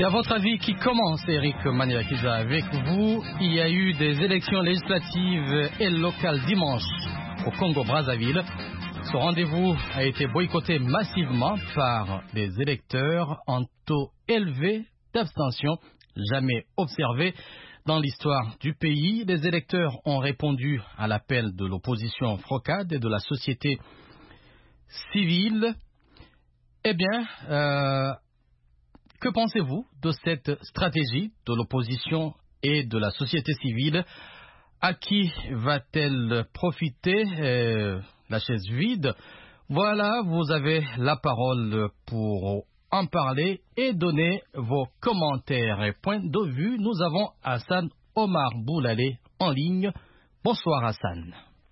à votre avis, qui commence, Eric Maniakiza, avec vous? Il y a eu des élections législatives et locales dimanche au Congo-Brazzaville. Ce rendez-vous a été boycotté massivement par des électeurs en taux élevé d'abstention, jamais observé dans l'histoire du pays. Les électeurs ont répondu à l'appel de l'opposition Frocade et de la société civile. Eh bien, que pensez-vous de cette stratégie de l'opposition et de la société civile? À qui va-t-elle profiter, la chaise vide? Voilà, vous avez la parole pour en parler et donner vos commentaires et points de vue. Nous avons Hassan Omar Boulalé en ligne. Bonsoir Hassan.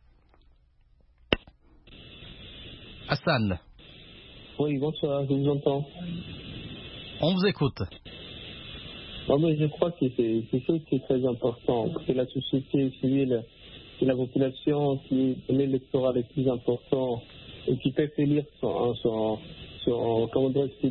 Hassan. Oui, bonsoir, je vous entends. On vous écoute. Non, mais je crois que c'est quelque chose qui est très important. C'est la société civile, c'est la population qui est l'électorat le plus important et qui peut élire comment dirais-je,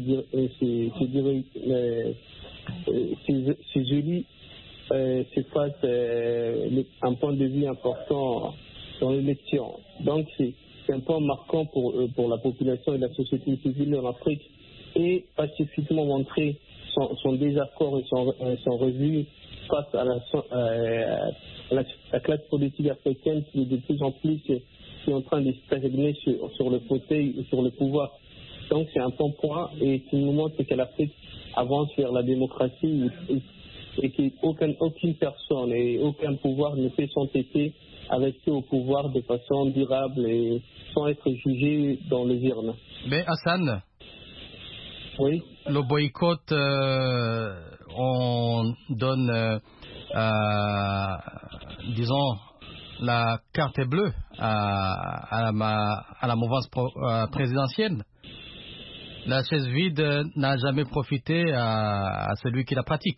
ses élus, c'est un point de vue important dans l'élection. Donc c'est un point marquant pour la population et la société civile en Afrique, et pacifiquement montrer son désaccord et son refus face à la classe politique africaine qui est de plus en plus en train de stagner sur le fauteuil et sur le pouvoir. Donc c'est un bon point, et qui nous montre que l'Afrique avance vers la démocratie et qu'aucune personne et aucun pouvoir ne peut s'entêter avec eux au pouvoir de façon durable et sans être jugé dans les urnes. Mais Hassan, oui. Le boycott, on donne, disons, la carte bleue à la mouvance présidentielle. La chaise vide n'a jamais profité à celui qui la pratique.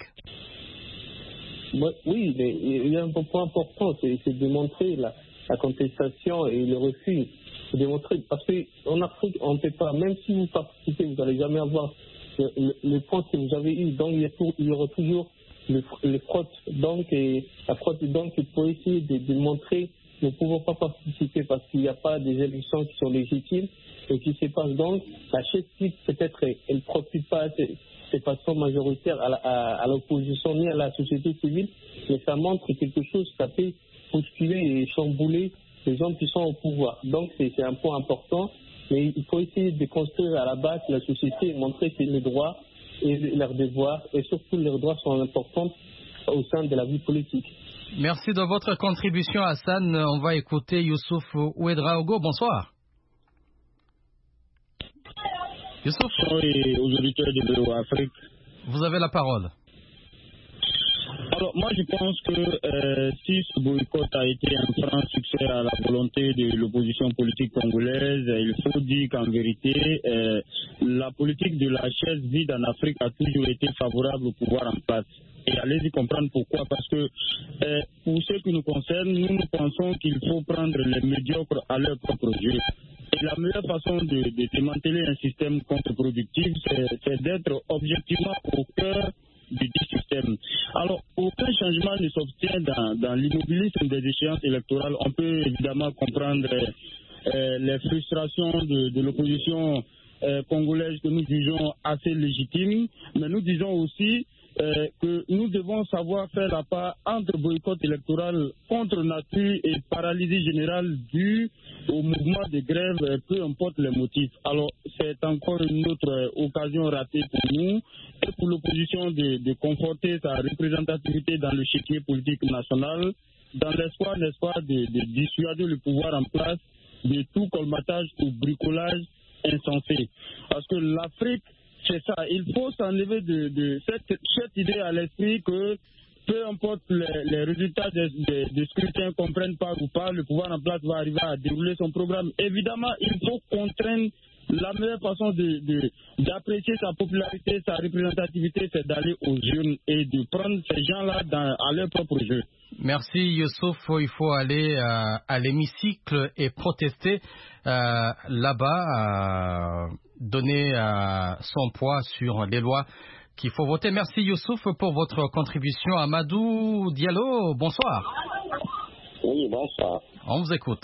Oui, mais il y a un point important, c'est de montrer la contestation et le refus. C'est de montrer, parce qu'en Afrique, on ne peut pas, même si vous participez, vous n'allez jamais avoir le point que vous avez eu. Donc il y aura toujours le fraude. Donc la fraude, donc il faut essayer de montrer nous ne pouvons pas participer parce qu'il n'y a pas des élections qui sont légitimes et qui se passent. Donc la chaise vide, peut-être elle ne profite pas de façon majoritaire à l'opposition ni à la société civile, mais ça montre quelque chose, ça peut bousculer et chambouler les gens qui sont au pouvoir. Donc c'est un point important, mais il faut essayer de construire à la base la société et montrer que les droits et leurs devoirs, et surtout leurs droits, sont importants au sein de la vie politique. Merci de votre contribution, Hassan. On va écouter Youssouf Ouedraogo. Bonsoir. Youssouf. Oui, aux auditeurs de Vélo Afrique. Vous avez la parole. Alors, moi, je pense que si ce boycott a été un franc succès à la volonté de l'opposition politique congolaise, il faut dire qu'en vérité, la politique de la chaise vide en Afrique a toujours été favorable au pouvoir en place. Et allez-y comprendre pourquoi. Parce que pour ce qui nous concerne, nous pensons qu'il faut prendre les médiocres à leur propre jeu. Et la meilleure façon de démanteler un système contre-productif, c'est d'être objectivement au cœur du système. Alors, aucun changement ne s'obtient dans l'immobilisme des échéances électorales. On peut évidemment comprendre les frustrations de l'opposition congolaise que nous jugeons assez légitimes, mais nous disons aussi que nous devons savoir faire la part entre boycott électoral contre nature et paralysie générale due au mouvement de grève, peu importe les motifs. Alors, c'est encore une autre occasion ratée pour nous et pour l'opposition de conforter sa représentativité dans le chéquier politique national, dans l'espoir, n'est-ce pas, de dissuader le pouvoir en place de tout colmatage ou bricolage insensé. Parce que l'Afrique, c'est ça, il faut s'enlever de cette idée à l'esprit que peu importe les résultats des scrutins qu'on prenne pas ou pas, le pouvoir en place va arriver à dérouler son programme. Évidemment, il faut contraindre. La meilleure façon d'apprécier sa popularité, sa représentativité, c'est d'aller aux urnes et de prendre ces gens-là à leur propre jeu. Merci Youssouf. Il faut aller à l'hémicycle et protester là-bas, donner son poids sur les lois qu'il faut voter. Merci Youssouf pour votre contribution. Amadou Diallo, bonsoir. Oui, bonsoir. On vous écoute.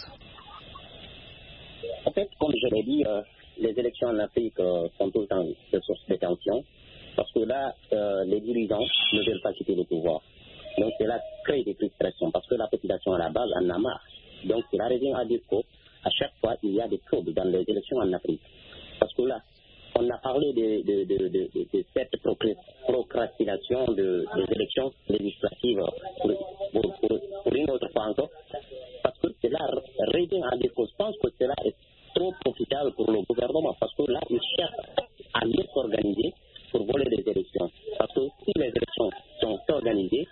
En fait, comme je l'ai dit, les élections en Afrique sont tout le temps de source de tension, parce que là, les dirigeants ne veulent pas quitter le pouvoir. Donc cela crée des frustrations, parce que la population à la base en a marre. Donc cela revient à dire qu'à chaque fois, il y a des troubles dans les élections en Afrique. Parce que là, on a parlé de cette procrastination des élections législatives pour une autre fois encore, parce que cela revient à dire que je pense que cela est trop profitable pour le gouvernement, parce que là, ils cherchent à mieux s'organiser pour voler les élections. Parce que si les élections sont organisées,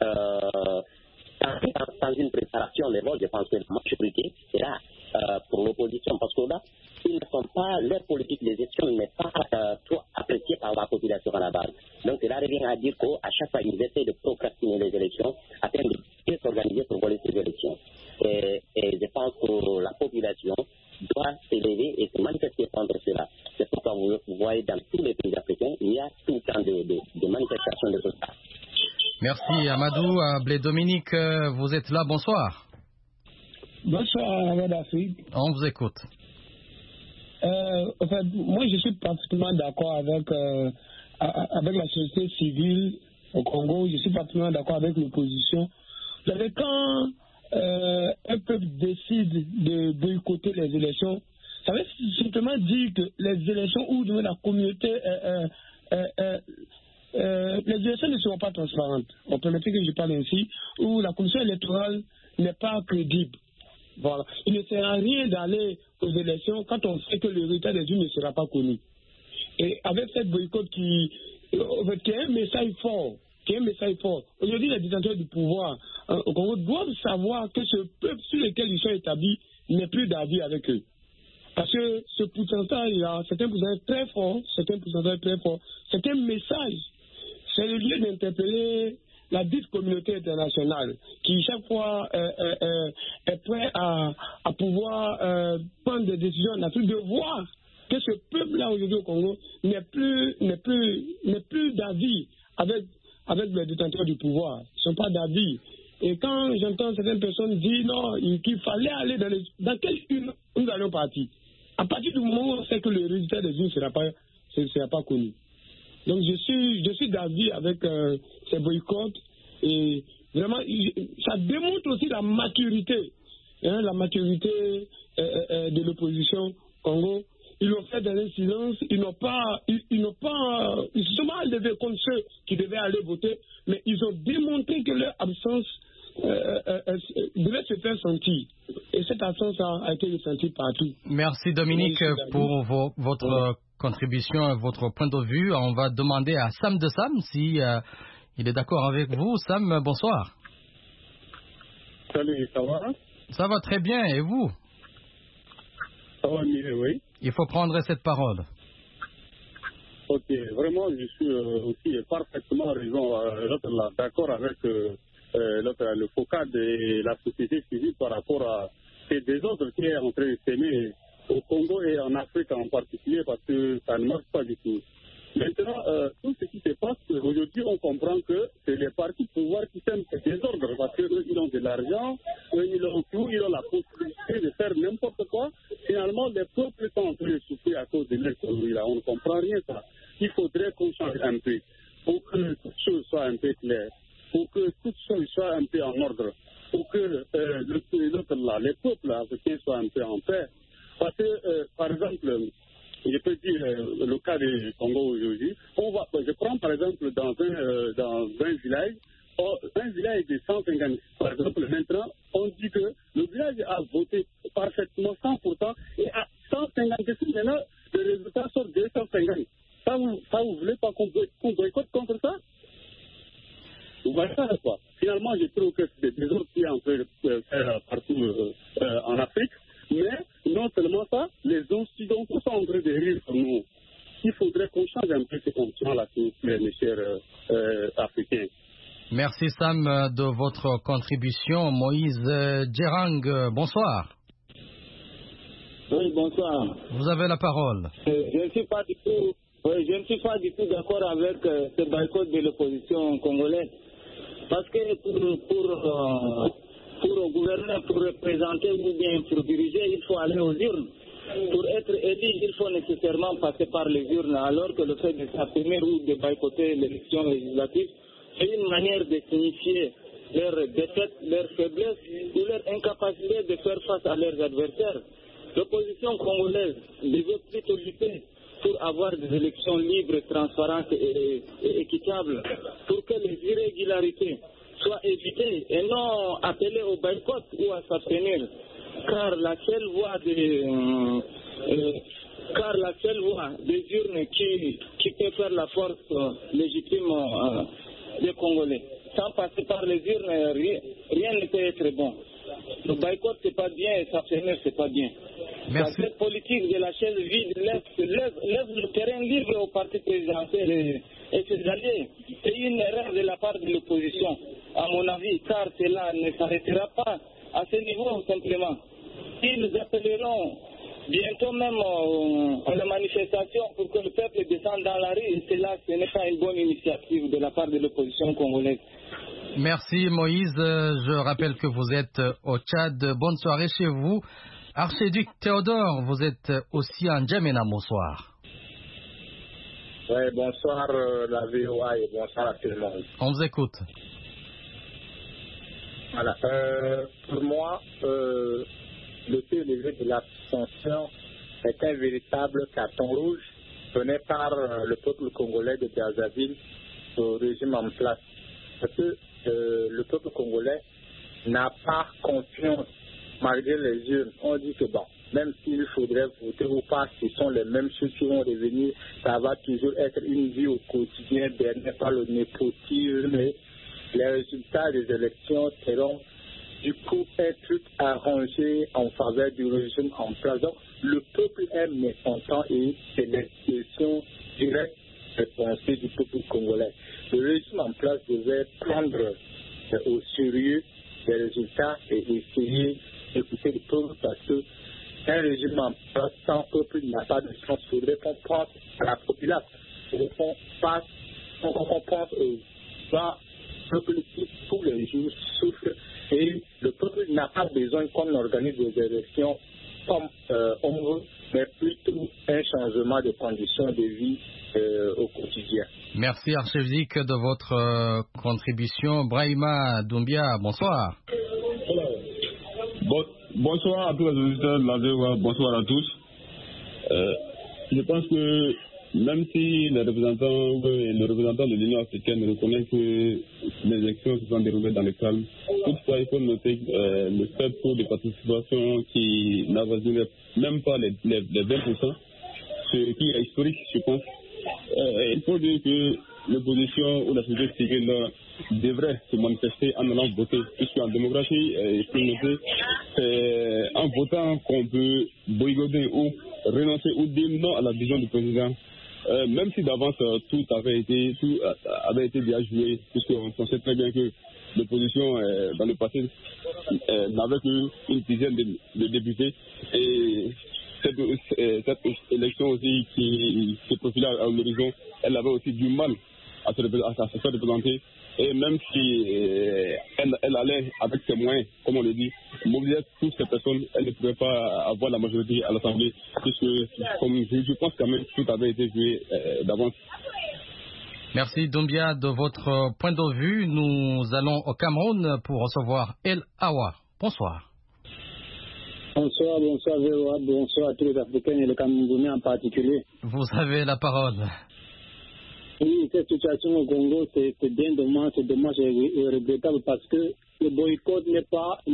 sans une préparation des votes, je pense que la majorité sera pour l'opposition, parce que là, ils ne sont pas, leur politique de gestion n'est pas trop appréciée par la population à la base. Donc cela revient à dire qu'à chaque fois, ils essaient de procrastiner les élections afin de mieux s'organiser pour voler ces élections. Et je pense que la population doit s'élever et se manifester contre cela. C'est pourquoi vous voyez dans tous les pays africains, il y a tout le temps de manifestations de ce genre. Merci Amadou. Blé Dominique, vous êtes là, bonsoir. Bonsoir Ahmed Afrique. On vous écoute. En fait, moi je suis particulièrement d'accord avec la société civile au Congo, je suis particulièrement d'accord avec l'opposition. Vous savez, quand un peuple décide de boycotter les élections, ça veut simplement dire que les élections où la communauté les élections ne seront pas transparentes. On permettrait que je parle ainsi, où la commission électorale n'est pas crédible. Voilà. Il ne sert à rien d'aller aux élections quand on sait que le résultat des urnes ne sera pas connu. Et avec cette boycott qui est un message fort, aujourd'hui les détenteurs du pouvoir au Congo doivent savoir que ce peuple sur lequel ils sont établis n'est plus d'avis avec eux. Parce que ce pourcentage-là, c'est un pourcentage très fort, c'est un message. C'est le lieu d'interpeller la dite communauté internationale qui chaque fois est prêt à pouvoir prendre des décisions en Afrique, de voir que ce peuple-là aujourd'hui au Congo n'est plus d'avis avec les détenteurs du pouvoir. Ils ne sont pas d'avis. Et quand j'entends certaines personnes dire non, qu'il fallait aller dans quelle urne nous allons partir. À partir du moment où on sait que le résultat des urnes ne sera pas connu. Donc je suis d'avis avec ces boycotts, et vraiment ça démontre aussi la maturité de l'opposition Congo. Ils l'ont fait dans un silence, ils se sont mal levés contre ceux qui devaient aller voter, mais ils ont démontré que leur absence devait se faire sentir. Et cette absence a été ressentie partout. Merci Dominique pour votre contribution et votre point de vue. On va demander à Sam de Sam si il est d'accord avec vous. Sam, bonsoir. Salut, ça va? Ça va très bien, et vous? Ça va mieux, oui. Il faut prendre cette parole. Ok, vraiment, je suis aussi parfaitement d'accord avec le focal de la société civile par rapport à ces désordres qui est en train de s'aimer au Congo et en Afrique en particulier, parce que ça ne marche pas du tout. Maintenant, tout ce qui se passe, aujourd'hui, on comprend que c'est les partis pouvoir qui sèment ces désordres, parce qu'ils ont de l'argent, ils ont tout, ils ont la possibilité de faire n'importe quoi. Finalement, les peuples sont en train de souffrir à cause de l'économie. Là, on ne comprend rien ça. Il faudrait qu'on change un peu, pour que toutes choses soient un peu claires, pour que toutes choses soient un peu en ordre, pour que les peuples africains soient un peu en paix. Parce que, par exemple, je peux dire le cas du Congo aujourd'hui. Je prends par exemple dans un village, un village de 150, par exemple, maintenant, on dit que le village a voté parfaitement 100%, et à 156, maintenant, le résultat sort 250. Ça, vous voulez pas qu'on boycotte contre ça? Vous voyez ça, quoi. Finalement, je trouve que c'est des autres qui sont en train de faire partout en Afrique. Mais non seulement ça, les Occidentaux sont en train de rire sur nous. Il faudrait qu'on change un peu ces conditions-là, mes chers Africains. Merci Sam de votre contribution. Moïse Djerang, bonsoir. Oui, bonsoir. Vous avez la parole. Je ne suis pas du tout Oui, je ne suis pas du tout d'accord avec ce boycott de l'opposition congolaise. Parce que pour gouverner, pour représenter ou bien pour diriger, il faut aller aux urnes. Pour être élu, il faut nécessairement passer par les urnes, alors que le fait de s'abstenir ou de boycotter l'élection législative, c'est une manière de signifier leur défaite, leur faiblesse ou leur incapacité de faire face à leurs adversaires. L'opposition congolaise devait plutôt lutter pour avoir des élections libres, transparentes et équitables, pour que les irrégularités soient évitées et non appelées au boycott ou à s'abstenir. Car la seule voie des urnes qui peut faire la force légitime des Congolais. Sans passer par les urnes, rien ne peut être bon. Le boycott, c'est pas bien, et s'abstenir, c'est pas bien. Merci. Cette politique de la chaise vide laisse le terrain libre au parti présidentiel et ses alliés. C'est une erreur de la part de l'opposition, à mon avis, car cela ne s'arrêtera pas à ce niveau simplement. Ils appelleront bientôt même à la manifestation pour que le peuple descende dans la rue, et cela, ce n'est pas une bonne initiative de la part de l'opposition congolaise. Merci Moïse. Je rappelle que vous êtes au Tchad. Bonne soirée chez vous. Archiduc Théodore, vous êtes aussi en Djamena. Bonsoir. Oui, bonsoir la VOA et bonsoir à tout le monde. On vous écoute. Voilà. Pour moi, le taux élevé de l'abstention est un véritable carton rouge donné par le peuple congolais de Brazzaville au régime en place. Parce que le peuple congolais n'a pas confiance malgré les urnes. On dit que bon, même s'il faudrait voter ou pas, ce sont les mêmes choses qui vont revenir. Ça va toujours être une vie au quotidien bernée par le népotisme. Les résultats des élections seront du coup un truc arrangé en faveur du régime en place. Donc le peuple est mécontent et c'est l'expression directe des pensées du peuple congolais. Le régime en place devait prendre au sérieux les résultats et essayer d'écouter le peuple, parce que un régime en place sans peuple n'a pas de chance. Il faudrait qu'on pense à la population, il faudrait qu'on pense aux gens, le peuple qui tous les jours souffre, et le peuple n'a pas besoin qu'on organise des élections comme on veut, mais plutôt un changement de conditions de vie au quotidien. Merci archiduc de votre contribution. Brahima Doumbia, bonsoir. Bonsoir à tous les auditeurs de la VOA, bonsoir à tous. Je pense que même si le représentant de l'Union africaine reconnaît que les élections se sont déroulées dans le calme, toutefois il faut noter le faible taux de participation qui n'avoisine même pas les 20%, ce qui est historique, je pense. Il faut dire que l'opposition ou la société civile devrait se manifester en allant voter, puisqu'en démocratie, il faut noter, c'est en votant qu'on peut boycotter ou renoncer ou dire non à la vision du président. Même si d'avance tout avait été déjà joué, puisqu'on sait très bien que l'opposition dans le passé n'avait qu'une dizaine de députés, et cette élection aussi qui se profilait à l'horizon, elle avait aussi du mal à se faire représenter, et même si elle allait avec ses moyens, comme on le dit, mobiliser toutes ces personnes, elle ne pouvait pas avoir la majorité à l'Assemblée, puisque comme je pense quand même tout avait été joué d'avance. Merci Doumbia de votre point de vue. Nous allons au Cameroun pour recevoir El Awa. Bonsoir. Bonsoir VOA, bonsoir à tous les Africains et les Camerounais en particulier. Vous avez la parole. Oui, cette situation au Congo, c'est bien dommage, et regrettable, parce que le boycott ne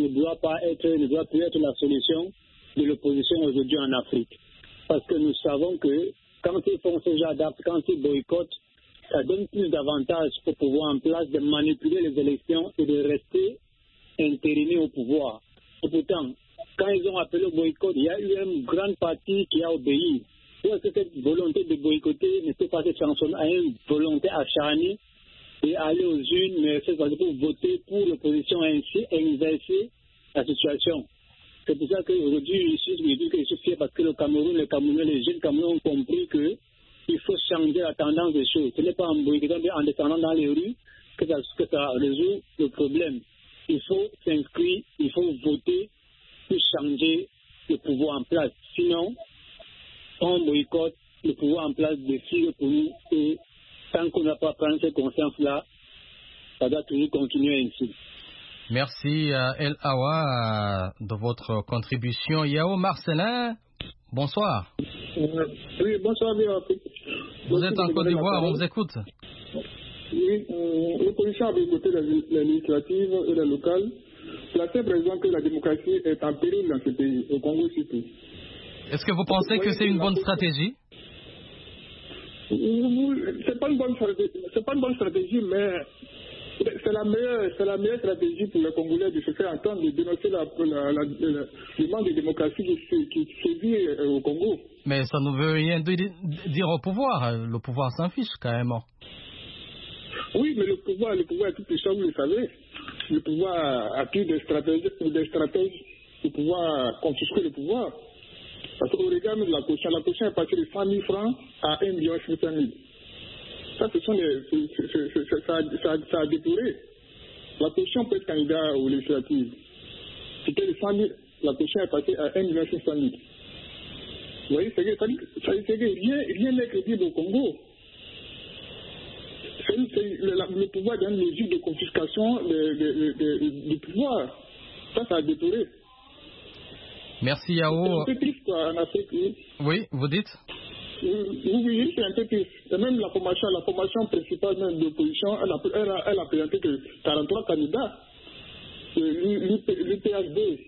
doit plus être la solution de l'opposition aujourd'hui en Afrique. Parce que nous savons que quand ils font ce genre d'actes, quand ils boycottent, ça donne plus d'avantages pour pouvoir en place de manipuler les élections et de rester intérimés au pouvoir. Et pourtant, quand ils ont appelé au boycott, il y a eu une grande partie qui a obéi. Ou est-ce que cette volonté de boycotter ne peut pas se transformer en une volonté acharnée et aller aux urnes, mais cette fois pour voter pour l'opposition et ainsi inverser la situation? C'est pour ça qu'aujourd'hui, je suis fier parce que le Cameroun, les Camerounais, les jeunes Camerounais ont compris que il faut changer la tendance des choses. Ce n'est pas en boycottant, en descendant dans les rues que ça résout le problème. Il faut s'inscrire, il faut voter pour changer le pouvoir en place. Sinon, on boycotte, le pouvoir en place décide pour nous. Et tant qu'on n'a pas pris cette conscience-là, ça doit toujours continuer ainsi. Merci El Awa de votre contribution. Yao Marcelin, bonsoir. Oui, bonsoir. Vous êtes en Côte d'Ivoire, on vous écoute. Oui, l'opposition a boycotté les législatives et les locales. La simple raison que la démocratie est en péril dans ce pays, au Congo surtout. Est-ce que vous pensez que c'est une bonne stratégie? C'est pas une bonne stratégie, mais c'est la meilleure stratégie pour les Congolais de se faire entendre, de dénoncer le manque de démocratie qui sévit au Congo. Mais ça ne veut rien dire au pouvoir. Le pouvoir s'en fiche carrément. Oui, mais le pouvoir est tout puissant, vous le savez. Le pouvoir a pris des stratèges pour pouvoir confisquer le pouvoir. Parce qu'au regard de la caution est passée de 100 000 francs à 1 500 000. Ça, ça a détourné. La caution peut être candidat aux législatives. C'était de 100 000, la caution est passée à 1 500 000. Vous voyez, c'est que rien n'est crédible au Congo. Le pouvoir donne une mesure de confiscation du pouvoir. Ça a détourné. Merci Yao. C'est un peu triste quoi, en Afrique. Oui, vous dites? Oui, c'est un peu triste. Et même la formation principale même de l'opposition, elle a présenté que 43 candidats. L'UPHD,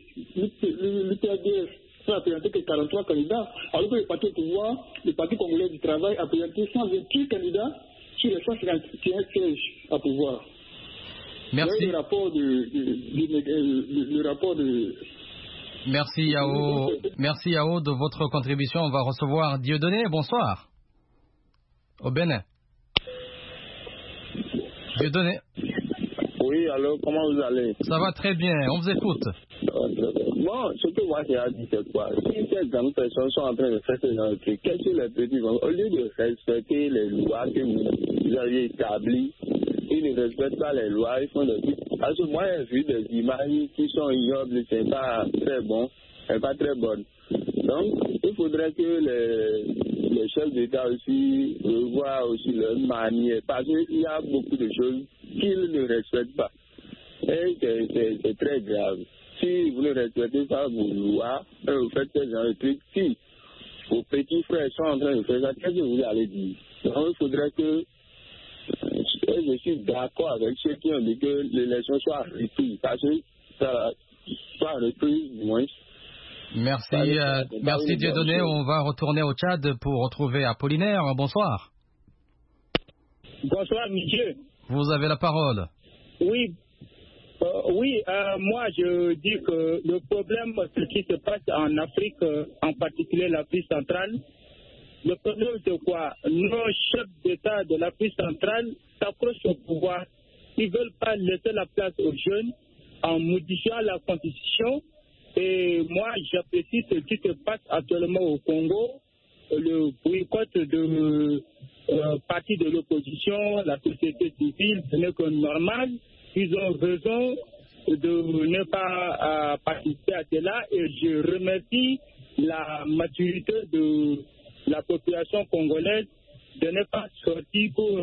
elle a présenté que 43 candidats. Alors que le parti au pouvoir, le Parti congolais du travail, a présenté 128 candidats sur les 151 sièges à pouvoir. Merci. Le rapport de Merci Yao. Merci Yao de votre contribution. On va recevoir Dieudonné. Bonsoir. Au Bénin. Dieudonné. Oui, alors comment vous allez? Ça va très bien. On vous écoute. Bon, ce que moi j'ai à dire, c'est quoi? Si ces grandes personnes sont en train de faire ce genre de trucs, quels sont les petits vont? Au lieu de respecter les lois que vous avez établies, ils ne respectent pas les lois, ils font des trucs. Parce que moi j'ai vu des images qui sont ignobles, c'est pas très bon, c'est pas très bonne. Donc, il faudrait que les chefs d'État aussi revoient aussi leur manière, parce qu'il y a beaucoup de choses qu'ils ne respectent pas. Et c'est très grave. Si vous ne respectez pas vos lois, vous faites ce genre de trucs, si vos petits frères sont en train de faire ça, qu'est-ce que vous allez dire? Donc, il faudrait que je suis d'accord avec ceux qui ont dit que l'élection soit reprise, parce que ça soit reprise, du moins. Merci Dieudonné. On va retourner au Tchad pour retrouver Apollinaire. Bonsoir. Bonsoir, monsieur. Vous avez la parole. Oui. Moi je dis que le problème, ce qui se passe en Afrique, en particulier l'Afrique centrale, le problème c'est quoi? Nos chefs d'État de l'Afrique centrale s'approchent au pouvoir. Ils ne veulent pas laisser la place aux jeunes en modifiant la constitution. Et moi, j'apprécie ce qui se passe actuellement au Congo, le boycott de partis de l'opposition, la société civile, ce n'est que normal. Ils ont raison de ne pas participer à cela et je remercie la maturité de la population congolaise de ne pas sortir pour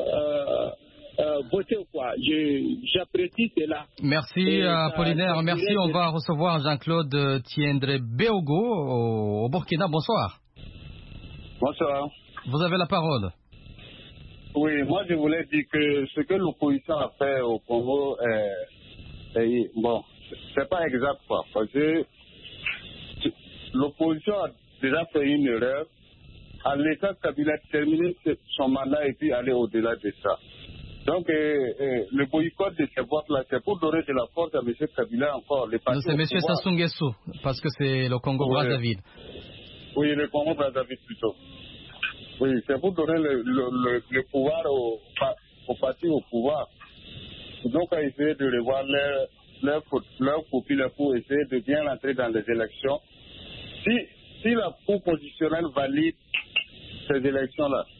voter quoi. J'apprécie cela. Merci Apollinaire, merci. On va recevoir Jean-Claude Tiendre Béogo au Burkina. Bonsoir. Bonsoir. Vous avez la parole. Oui, moi je voulais dire que ce que l'opposition a fait au Congo, bon, c'est pas exact quoi, parce que l'opposition a déjà fait une erreur. En laissant Kabila terminer son mandat et puis aller au-delà de ça. Donc, le boycott de ces votes-là, c'est pour donner de la force à M. Kabila encore. C'est M. Sassou Nguesso, parce que c'est le Congo-Brazzaville. Oui, le Congo-Brazzaville plutôt. Oui, c'est pour donner le pouvoir au parti au pouvoir. Donc, à essayer de revoir leur profil pour essayer de bien entrer dans les élections. Si la Cour constitutionnelle valide ces élections-là,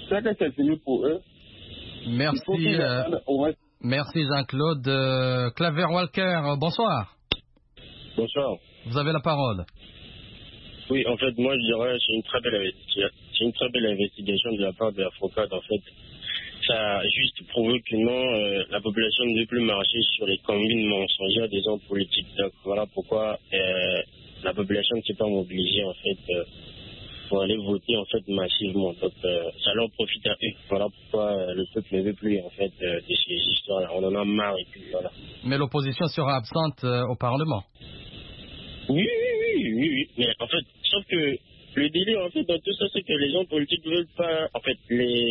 c'est que c'est fini pour eux. Merci. Merci Jean-Claude. Claver Walker, bonsoir. Bonsoir. Vous avez la parole. Oui, en fait, moi je dirais c'est une très belle investigation de la part de l'Afrocad. En fait, ça a juste prouvé que non, la population ne veut plus marcher sur les combines mensongères des hommes politiques. Donc voilà pourquoi la population ne s'est pas mobilisée en fait pour aller voter en fait massivement. Donc ça leur profite à eux. Voilà pourquoi le peuple ne veut plus en fait de ces histoires-là. On en a marre et puis voilà. Mais l'opposition sera absente au Parlement. Oui. Mais en fait, sauf que le délire en fait dans tout ça, c'est que les gens politiques ne veulent pas, en fait,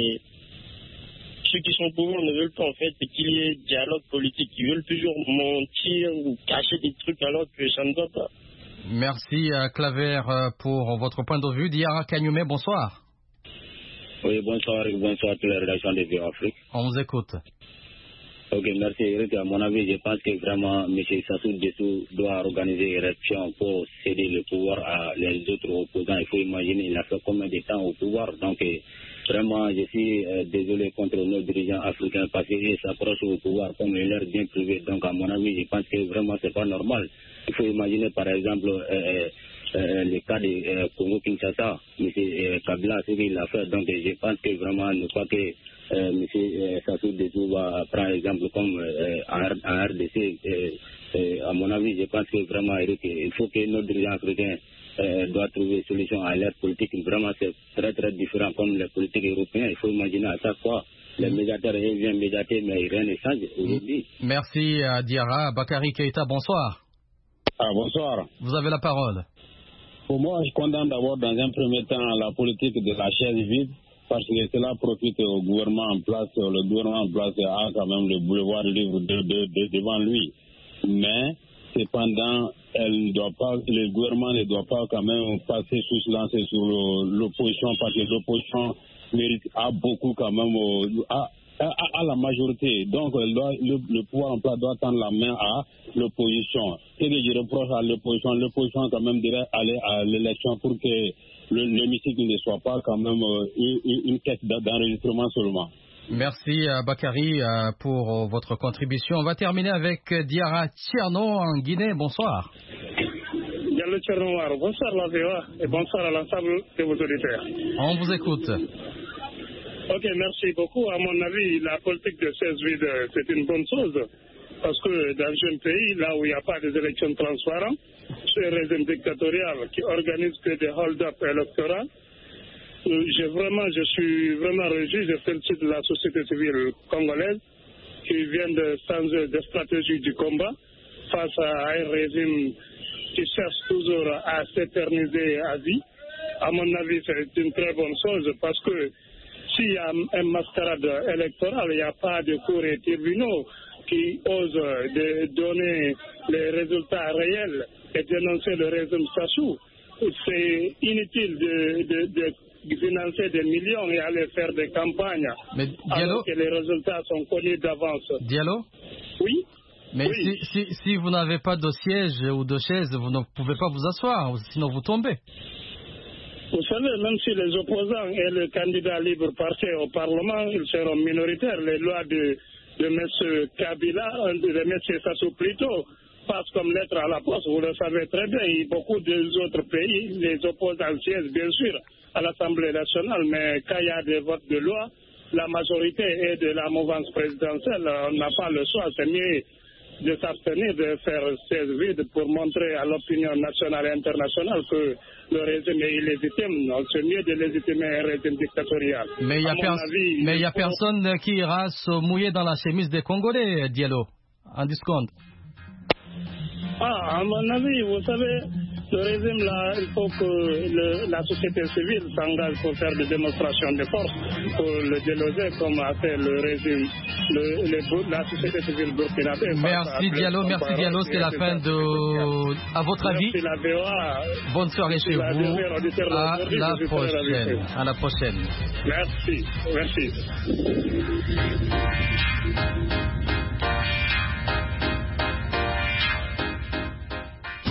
ceux qui sont au pouvoir ne veulent pas en fait qu'il y ait dialogue politique. Ils veulent toujours mentir ou cacher des trucs alors que ça ne doit pas. Merci Claver pour votre point de vue. Diarra Kanyume, bonsoir. Oui, bonsoir à toute la rédaction de VOA Afrique. On vous écoute. Ok, merci Eric. À mon avis, je pense que vraiment M. Sassou Nguesso doit organiser une élection pour céder le pouvoir à les autres opposants. Il faut imaginer, il a fait combien de temps au pouvoir. Donc, vraiment, je suis désolé contre nos dirigeants africains parce qu'ils s'approchent au pouvoir comme leur bien privé. Donc, à mon avis, je pense que vraiment, c'est pas normal. Il faut imaginer, par exemple, le cas de Congo-Kinshasa, M. Kabila, ce qu'il a fait. Donc, je pense que vraiment, ne pas que M. Sassou Nguesso va prendre exemple comme en RDC. À mon avis, je pense que vraiment, Eric, il faut que nos dirigeants africains doivent trouver une solution à leur politique. Vraiment, c'est très, très différent comme les politiques européennes. Il faut imaginer à chaque fois, les médiateurs viennent médiater, mais rien ne change aujourd'hui. Merci Diarra. Bakary Keïta, bonsoir. Bonsoir. Vous avez la parole. Pour moi, je condamne d'abord dans un premier temps la politique de la chaise vide, parce que cela profite au gouvernement en place. Le gouvernement en place a quand même le boulevard libre devant lui. Mais, cependant, le gouvernement ne doit pas quand même passer sous silence sur l'opposition, parce que l'opposition a beaucoup quand même à la majorité. Donc, le pouvoir en place doit tendre la main à l'opposition. Et je reproche à l'opposition quand même devrait aller à l'élection pour que l'hémicycle ne soit pas quand même une caisse d'enregistrement seulement. Merci Bakary pour votre contribution. On va terminer avec Diarra Tcherno en Guinée. Bonsoir. Diallo Tcherno, bonsoir la VOA et bonsoir à l'ensemble de vos auditeurs. On vous écoute. Ok, merci beaucoup. À mon avis, la politique de 16 vides, c'est une bonne chose. Parce que dans un pays, là où il n'y a pas des élections transparentes, c'est un régime dictatorial qui organise que des hold-up électoraux. Je suis vraiment réjoui, je félicite la société civile congolaise qui vient de changer de stratégie du combat face à un régime qui cherche toujours à s'éterniser à vie. À mon avis, c'est une très bonne chose parce que s'il y a un mascarade électorale, il n'y a pas de cours et tribunaux qui osent de donner les résultats réels et dénoncer le régime Sassou. C'est inutile de financer des millions et aller faire des campagnes alors que les résultats sont connus d'avance. Diallo ? Oui. Mais oui. Si vous n'avez pas de siège ou de chaise, vous ne pouvez pas vous asseoir, sinon vous tombez. Vous savez, même si les opposants et les candidats libres partaient au Parlement, ils seront minoritaires. Les lois de M. Kabila, de M. Sassou plutôt, passent comme lettre à la poste. Vous le savez très bien. Et beaucoup d'autres pays, les opposants siègent bien sûr à l'Assemblée nationale, mais quand il y a des votes de loi, la majorité est de la mouvance présidentielle. On n'a pas le choix. C'est mieux de s'abstenir de faire 16 vides pour montrer à l'opinion nationale et internationale que le régime est illégitime. C'est mieux de légitimer un régime dictatorial. Mais il n'y a personne qui ira se mouiller dans la chemise des Congolais, Diallo, en discount. À mon avis, vous savez, le régime là, il faut que la société civile s'engage pour faire des démonstrations de force, pour le déloger comme a fait le régime, la société civile burkinabé. Merci Diallo, c'est la fin de... À votre avis, la VOA, bonne soirée chez vous, à la prochaine. Merci.